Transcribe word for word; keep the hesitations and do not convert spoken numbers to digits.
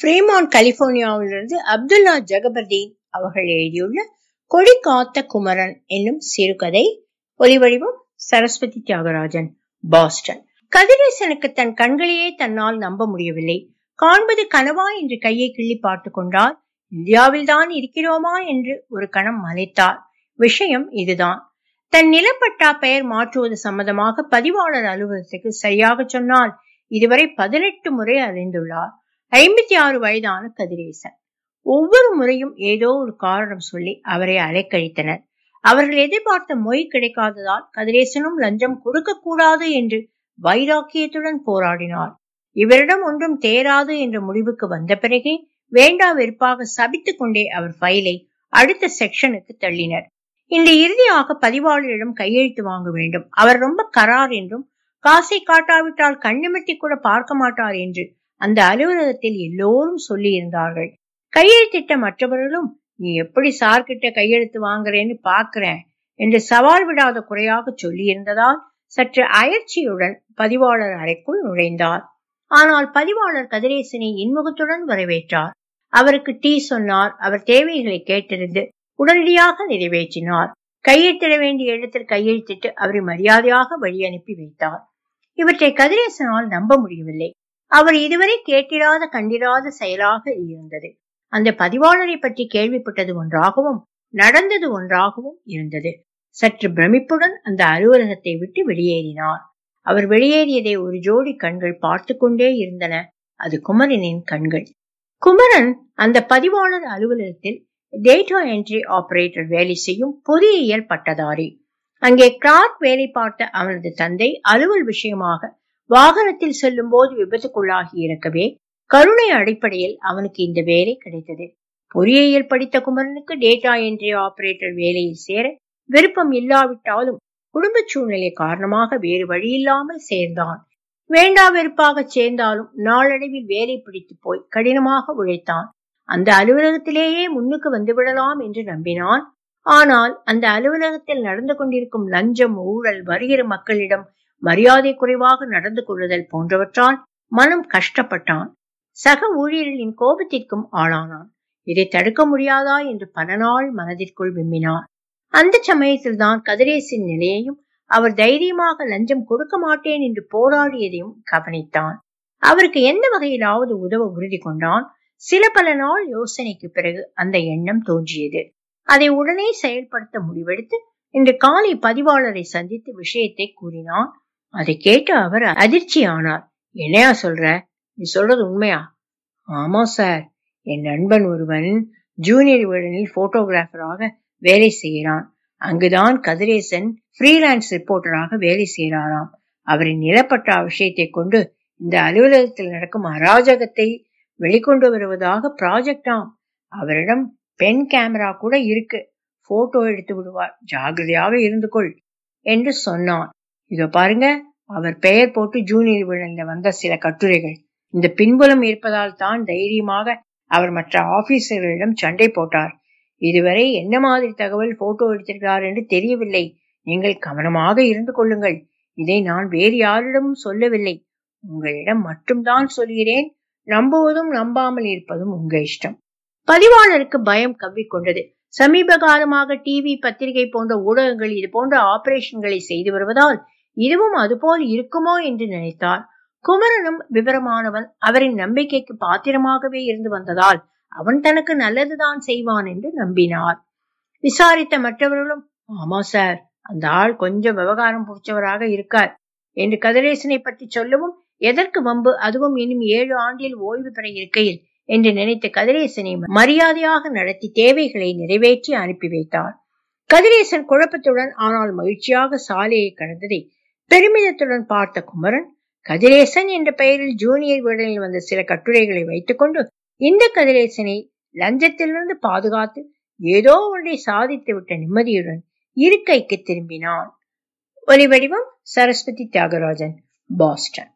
Fremont கலிபோர்னியாவிலிருந்து Abdullah ஜகபர்தீன் அவர்கள் எழுதியுள்ள கொடி காத்த குமரன் என்னும் சிறுகதை. ஒலிவடிவம் சரஸ்வதி தியாகராஜன், பாஸ்டன். கதிரேசனுக்கு தன் கண்களையே தன்னால் நம்ப முடியவில்லை. காண்பது கனவா என்று கையை கிள்ளி பார்த்து கொண்டார். இந்தியாவில் தான் இருக்கிறோமா என்று ஒரு கணம் மலைத்தார். விஷயம் இதுதான். தன் நிலப்பட்டா பெயர் மாற்றுவது சம்பந்தமாக பதிவாளர் அலுவலகத்துக்கு சரியாக சொன்னால் இதுவரை பதினெட்டு முறை அறிந்துள்ளார். ஐம்பத்தி ஆறு வயதான கதிரேசன். ஒவ்வொரு முறையும் ஏதோ ஒரு காரணம் சொல்லி அவரை அலைக்கழித்தனர். அவர்கள் எதிர்பார்த்த மொய் கிடைக்காததால் கதிரேசனும் லஞ்சம் கொடுக்க கூடாது என்று வைராக்கியத்துடன் போராடினார். இவரிடம் ஒன்றும் தேராது என்ற முடிவுக்கு வந்த பிறகே வேண்டா வெறுப்பாக சபித்துக் கொண்டே அவர் ஃபைலை அடுத்த செக்ஷனுக்கு தள்ளினர். இன்று இறுதியாக பதிவாளரிடம் கையெழுத்து வாங்க வேண்டும். அவர் ரொம்ப கரார் என்றும் காசை காட்டாவிட்டால் கண்ணிமத்தி கூட பார்க்க மாட்டார் என்று அந்த அலுவலகத்தில் எல்லோரும் சொல்லி இருந்தார்கள். கையெழுத்திட்ட மற்றவர்களும் நீ எப்படி சார்கிட்ட கையெழுத்து வாங்குறேன்னு பாக்குறேன் என்று சவால் விடாத குறையாக சொல்லி இருந்ததால் சற்று அயற்சியுடன் பதிவாளர் அறைக்குள் நுழைந்தார். ஆனால் பதிவாளர் கதிரேசனை இன்முகத்துடன் வரவேற்றார். அவருக்கு டீ சொன்னார். அவர் தேவைகளை கேட்டிருந்து உடனடியாக நிறைவேற்றினார். கையெழுத்திட வேண்டிய இடத்தில் கையெழுத்திட்டு அவரை மரியாதையாக வழி அனுப்பி வைத்தார். இவற்றை கதிரேசனால் நம்ப முடியவில்லை. அவர் இதுவரை கேட்டிராத கண்டிராத செயலாக இருந்தது. அந்த பதிவாளரை பற்றி கேள்விப்பட்டது ஒன்றாகவும் நடந்தது ஒன்றாகவும் இருந்தது. சற்று பிரமிப்புடன் அந்த அலுவலகத்தை விட்டு வெளியேறினார். அவர் வெளியேறியதை ஒரு ஜோடி கண்கள் பார்த்து கொண்டே இருந்தன. அது குமரனின் கண்கள். குமரன் அந்த பதிவாளர் அலுவலகத்தில் டேட்டா என்ட்ரி ஆபரேட்டர் வேலை செய்யும் பொறியியல் பட்டதாரி. அங்கே கிளார்க் வேலை பார்த்த அவனது தந்தை அலுவல் விஷயமாக வாகனத்தில் செல்லும் போது விபத்துக்குள்ளாகி இருக்கவே கருணை அடிப்படையில் அவனுக்கு இந்த வேலை கிடைத்தது. பொறியியல் படித்த குமரனுக்கு டேட்டா என்ட்ரி ஆபரேட்டர் வேலையில் சேர விருப்பம் இல்லாவிட்டாலும் குடும்ப சூழ்நிலை காரணமாக வேறு வழியில்லாமல் சேர்ந்தான். வேண்டா வெறுப்பாக சேர்ந்தாலும் நாளடைவில் வேலை பிடித்து போய் கடினமாக உழைத்தான். அந்த அலுவலகத்திலேயே முன்னுக்கு வந்து விடலாம் என்று நம்பினான். ஆனால் அந்த அலுவலகத்தில் நடந்து கொண்டிருக்கும் லஞ்சம், ஊழல், வருகிற மக்களிடம் மரியாதை குறைவாக நடந்து கொள்ளுதல் போன்றவற்றால் மனம் கஷ்டப்பட்டான். சக ஊழியர்களின் கோபத்திற்கும் ஆளானான். இதை தடுக்க முடியாதா என்று பல நாள் மனதிற்குள் விம்மினார். அந்த சமயத்தில் தான் கதிரேசின் நிலையையும் அவர் தைரியமாக லஞ்சம் கொடுக்க மாட்டேன் என்று போராடியதையும் கவனித்தான். அவருக்கு எந்த வகையிலாவது உதவ உறுதி கொண்டான். சில பல நாள் யோசனைக்கு பிறகு அந்த எண்ணம் தோன்றியது. அதை உடனே செயல்படுத்த முடிவெடுத்து இன்று காலை பதிவாளரை சந்தித்து விஷயத்தை கூறினான். அதை கேட்டு அவர் அதிர்ச்சி ஆனார். என்னையா சொல்ற? நீ சொல்றது உண்மையா? ஆமா சார், என் நண்பன் ஒருவன் ஜூனியர் விடனில் போட்டோகிராஃபராக வேலை செய்கிறான். அங்குதான் கதிரேசன் ஃப்ரீலான்ஸ் ரிப்போர்ட்டராக வேலை செய்கிறாராம். அவரின் நிலப்பட்டா விஷயத்தை கொண்டு இந்த அலுவலகத்தில் நடக்கும் அராஜகத்தை வெளிக்கொண்டு வருவதாக ப்ராஜெக்டாம். அவரிடம் பென் கேமரா கூட இருக்கு. போட்டோ எடுத்து விடுவார், ஜாகிரதையாக இருந்து கொள் என்று சொன்னான். இதோ பாருங்க, அவர் பெயர் போட்டு ஜூனியர் விழன்ல வந்த சில கட்டுரைகள். இந்த பின்புலம் இருப்பதால் தான் தைரியமாக அவர் மற்ற ஆபீசர்களிடம் சண்டை போட்டார். இதுவரை என்ன மாதிரி தகவல் போட்டோ எடுத்திருக்கிறார் என்று தெரியவில்லை. நீங்கள் கவனமாக இருந்து கொள்ளுங்கள். இதை நான் வேறு யாரிடமும் சொல்லவில்லை, உங்களிடம் மட்டும்தான் சொல்கிறேன். நம்புவதும் நம்பாமல் இருப்பதும் உங்க இஷ்டம். பதிவாளருக்கு பயம் கவ்விக்கொண்டது. சமீப காலமாக டிவி, பத்திரிகை போன்ற ஊடகங்கள் இது போன்ற ஆபரேஷன்களை செய்து வருவதால் இதுவும் அதுபோல் இருக்குமோ என்று நினைத்தார். குமரனும் விவரமானவன், அவரின் நம்பிக்கைக்கு பாத்திரமாகவே இருந்து வந்ததால் அவன் தனக்கு நல்லதுதான் செய்வான் என்று நம்பினார். விசாரித்த மற்றவர்களும் ஆமா சார், அந்த ஆள் கொஞ்சம் விவகாரம் பிடிச்சவராக இருக்கார் என்று கதிரேசனை பற்றி சொல்லவும் எதற்கு வம்பு, அதுவும் இன்னும் ஏழு ஆண்டில் ஓய்வு பெற இருக்கையில் என்று நினைத்த கதிரேசனை மரியாதையாக நடத்தி தேவைகளை நிறைவேற்றி அனுப்பி வைத்தார். கதிரேசன் குழப்பத்துடன் ஆனால் மகிழ்ச்சியாக சாலையை கடந்ததை பெருமிதத்துடன் பார்த்த குமரன் கதிரேசன் என்ற பெயரில் ஜூனியர் விடனில் வந்த சில கட்டுரைகளை வைத்துக் கொண்டு இந்த கதிரேசனை லஞ்சத்திலிருந்து பாதுகாத்து ஏதோ ஒன்றை சாதித்து விட்ட நிம்மதியுடன் இருக்கைக்கு திரும்பினான். ஒலிவடிவம் சரஸ்வதி தியாகராஜன், பாஸ்டன்.